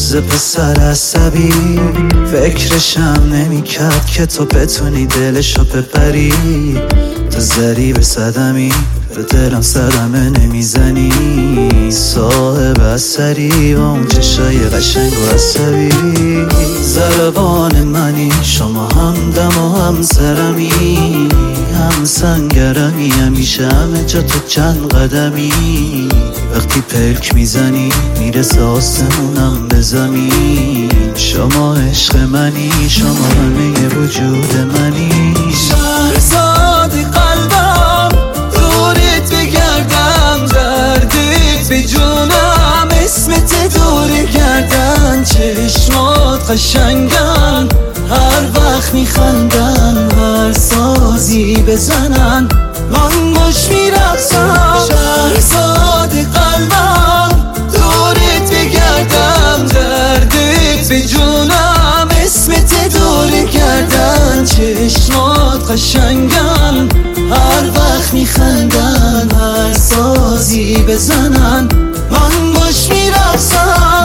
روز پسر عصبی فکرشم نمیکرد که تو بتونی دلشو ببری. تو زری به صدمی به دلم صدمه نمیزنی. صاحب اثری و اون چشای قشنگ و عصبی. ضربان منی شما هم دم و هم سرمی، هم سنگرمی، همیشه همه جا تو چند قدمی. وقتی پلک میزنی میرسه آسمونم به زمین. شما عشق منی، شما همه وجود منی. شهرزاد قلبم دورت بگردم، دردت به جونم اسمت دور گردن. چشمات قشنگن هر وقت میخندن، هر سازی بزنن من باش میرقصم. شهرزاد قلبم دورت بگردم، دردت به جونم اسمت دور گردن. چشمات قشنگن هر وقت میخندن، هر سازی بزنن من باش میرقصم.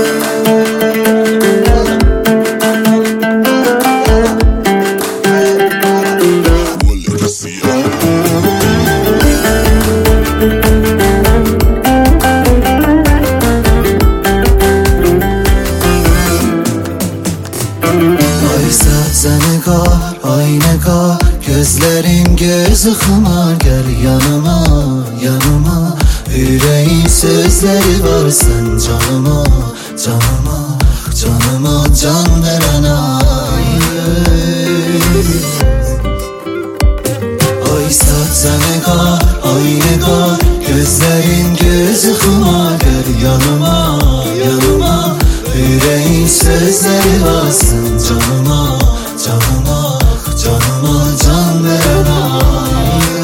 Ay nega gözlerin gözü xımar. Gel yanıma yanıma, yüreğin sözleri var sen canıma canıma canıma can veren ay. Ay sahte nega ay nega gözlerin gözü xımar. Gel yanıma yanıma, yüreğin sözleri var sen canıma canıma canıma can veren ay.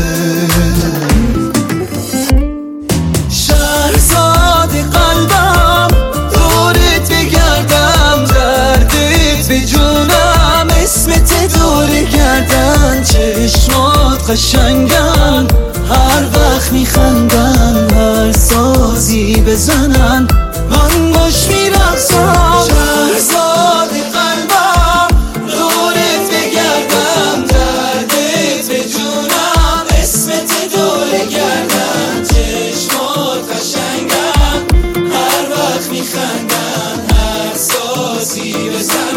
شهرزاد قلبم دورت بگردم، دردت به جونم اسمت دور گردن. چشمات قشنگن هر وقت میخندن، هر سازی بزنن من باش میرقصم. شهرزاد قلبم دورت بگردم، دردت به جونم اسمت دور گردن. چشمات قشنگن هر وقت میخندن، هر سازی بزنن